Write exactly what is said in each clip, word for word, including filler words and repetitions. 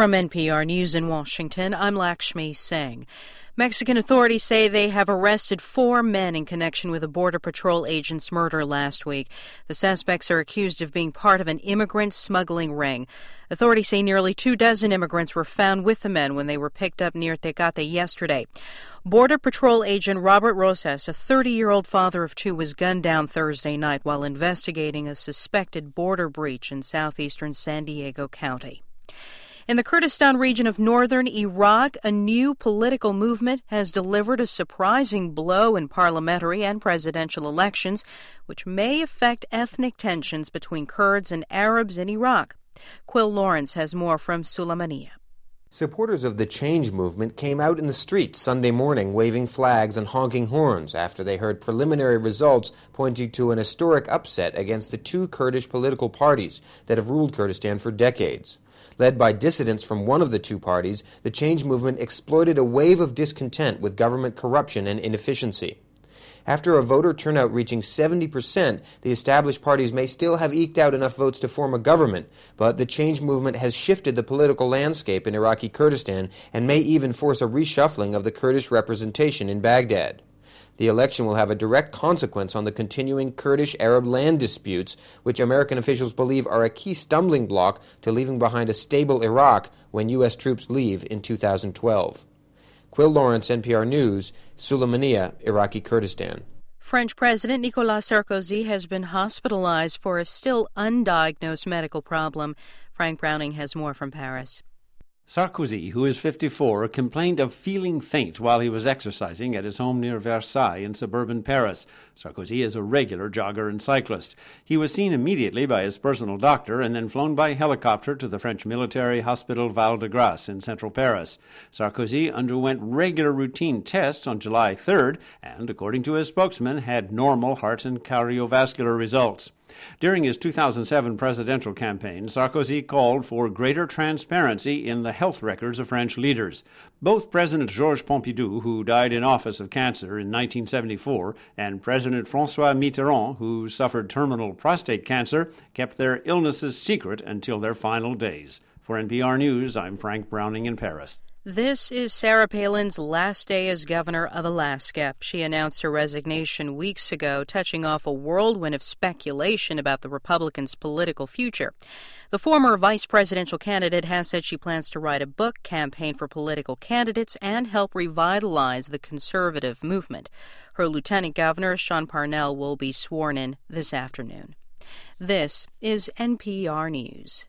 From N P R News in Washington, I'm Lakshmi Singh. Mexican authorities say they have arrested four men in connection with a Border Patrol agent's murder last week. The suspects are accused of being part of an immigrant smuggling ring. Authorities say nearly two dozen immigrants were found with the men when they were picked up near Tecate yesterday. Border Patrol agent Robert Rosas, a thirty-year-old father of two, was gunned down Thursday night while investigating a suspected border breach in southeastern San Diego County. In the Kurdistan region of northern Iraq, a new political movement has delivered a surprising blow in parliamentary and presidential elections, which may affect ethnic tensions between Kurds and Arabs in Iraq. Quill Lawrence has more from Sulaymaniyah. Supporters of the Change movement came out in the streets Sunday morning waving flags and honking horns after they heard preliminary results pointing to an historic upset against the two Kurdish political parties that have ruled Kurdistan for decades. Led by dissidents from one of the two parties, the Change movement exploited a wave of discontent with government corruption and inefficiency. After a voter turnout reaching seventy percent, the established parties may still have eked out enough votes to form a government, but the Change movement has shifted the political landscape in Iraqi Kurdistan and may even force a reshuffling of the Kurdish representation in Baghdad. The election will have a direct consequence on the continuing Kurdish-Arab land disputes, which American officials believe are a key stumbling block to leaving behind a stable Iraq when U S troops leave in two thousand twelve. Quill Lawrence, N P R News, Sulaymaniyah, Iraqi Kurdistan. French President Nicolas Sarkozy has been hospitalized for a still undiagnosed medical problem. Frank Browning has more from Paris. Sarkozy, who is fifty-four, complained of feeling faint while he was exercising at his home near Versailles in suburban Paris. Sarkozy is a regular jogger and cyclist. He was seen immediately by his personal doctor and then flown by helicopter to the French military hospital Val-de-Grâce in central Paris. Sarkozy underwent regular routine tests on July third and, according to his spokesman, had normal heart and cardiovascular results. During his two thousand seven presidential campaign, Sarkozy called for greater transparency in the health records of French leaders. Both President Georges Pompidou, who died in office of cancer in nineteen seventy-four, and President François Mitterrand, who suffered terminal prostate cancer, kept their illnesses secret until their final days. For N P R News, I'm Frank Browning in Paris. This is Sarah Palin's last day as governor of Alaska. She announced her resignation weeks ago, touching off a whirlwind of speculation about the Republicans' political future. The former vice presidential candidate has said she plans to write a book, campaign for political candidates, and help revitalize the conservative movement. Her lieutenant governor, Sean Parnell, will be sworn in this afternoon. This is N P R News.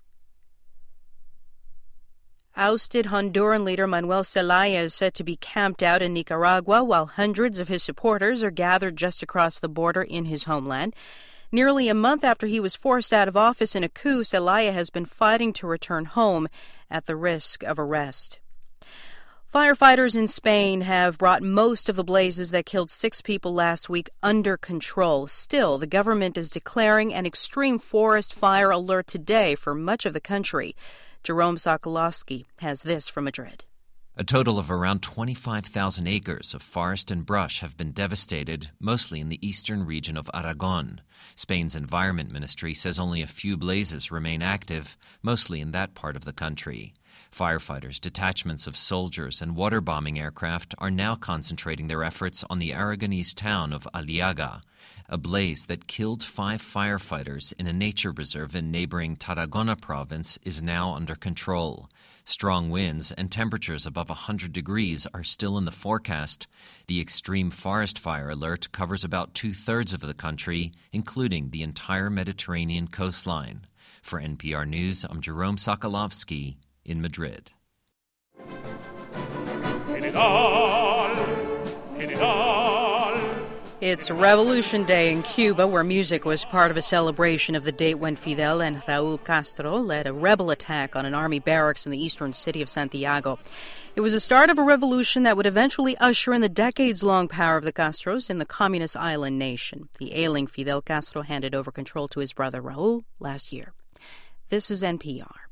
Ousted Honduran leader Manuel Zelaya is said to be camped out in Nicaragua while hundreds of his supporters are gathered just across the border in his homeland. Nearly a month after he was forced out of office in a coup, Zelaya has been fighting to return home at the risk of arrest. Firefighters in Spain have brought most of the blazes that killed six people last week under control. Still, the government is declaring an extreme forest fire alert today for much of the country. Jerome Sokolowski has this from Madrid. A total of around twenty-five thousand acres of forest and brush have been devastated, mostly in the eastern region of Aragon. Spain's Environment Ministry says only a few blazes remain active, mostly in that part of the country. Firefighters, detachments of soldiers, and water-bombing aircraft are now concentrating their efforts on the Aragonese town of Aliaga. A blaze that killed five firefighters in a nature reserve in neighboring Tarragona province is now under control. Strong winds and temperatures above one hundred degrees are still in the forecast. The extreme forest fire alert covers about two-thirds of the country, including the entire Mediterranean coastline. For N P R News, I'm Jerome Sokolowski in Madrid. It's Revolution Day in Cuba, where music was part of a celebration of the date when Fidel and Raul Castro led a rebel attack on an army barracks in the eastern city of Santiago. It was the start of a revolution that would eventually usher in the decades-long power of the Castros in the communist island nation. The ailing Fidel Castro handed over control to his brother Raul last year. This is N P R.